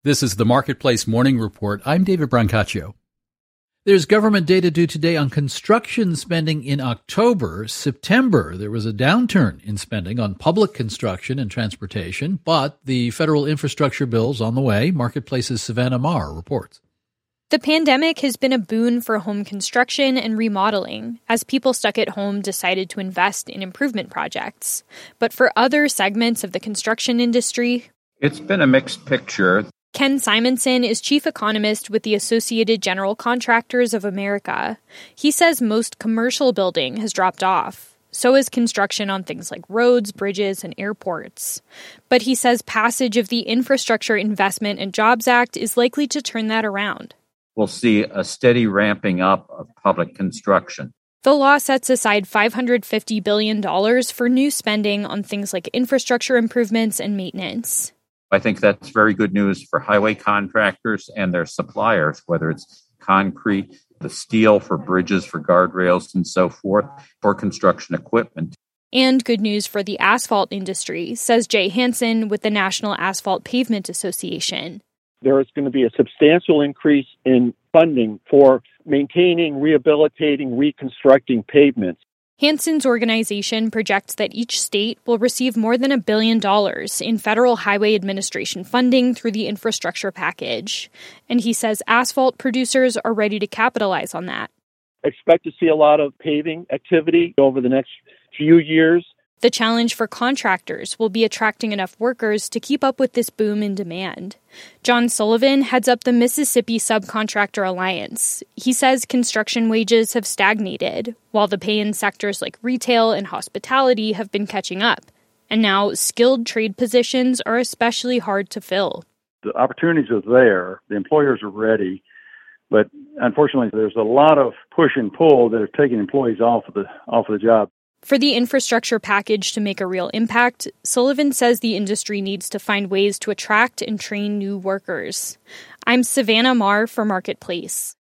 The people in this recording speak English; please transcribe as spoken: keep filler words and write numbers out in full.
This is the Marketplace Morning Report. I'm David Brancaccio. There's government data due today on construction spending in October. September, there was a downturn in spending on public construction and transportation, but the federal infrastructure bill's on the way. Marketplace's Savannah Maher reports. The pandemic has been a boon for home construction and remodeling, as people stuck at home decided to invest in improvement projects. But for other segments of the construction industry, it's been a mixed picture. Ken Simonson is chief economist with the Associated General Contractors of America. He says most commercial building has dropped off. So is construction on things like roads, bridges, and airports. But he says passage of the Infrastructure Investment and Jobs Act is likely to turn that around. We'll see a steady ramping up of public construction. The law sets aside five hundred fifty billion dollars for new spending on things like infrastructure improvements and maintenance. I think that's very good news for highway contractors and their suppliers, whether it's concrete, the steel for bridges, for guardrails, and so forth, or construction equipment. And good news for the asphalt industry, says Jay Hansen with the National Asphalt Pavement Association. There is going to be a substantial increase in funding for maintaining, rehabilitating, reconstructing pavements. Hansen's organization projects that each state will receive more than a billion dollars in federal highway administration funding through the infrastructure package. And he says asphalt producers are ready to capitalize on that. Expect to see a lot of paving activity over the next few years. The challenge for contractors will be attracting enough workers to keep up with this boom in demand. John Sullivan heads up the Mississippi Subcontractor Alliance. He says construction wages have stagnated, while the pay in sectors like retail and hospitality have been catching up. And now skilled trade positions are especially hard to fill. The opportunities are there. The employers are ready. But unfortunately, there's a lot of push and pull that are taking employees off of the off of the job. For the infrastructure package to make a real impact, Sullivan says the industry needs to find ways to attract and train new workers. I'm Savannah Maher for Marketplace.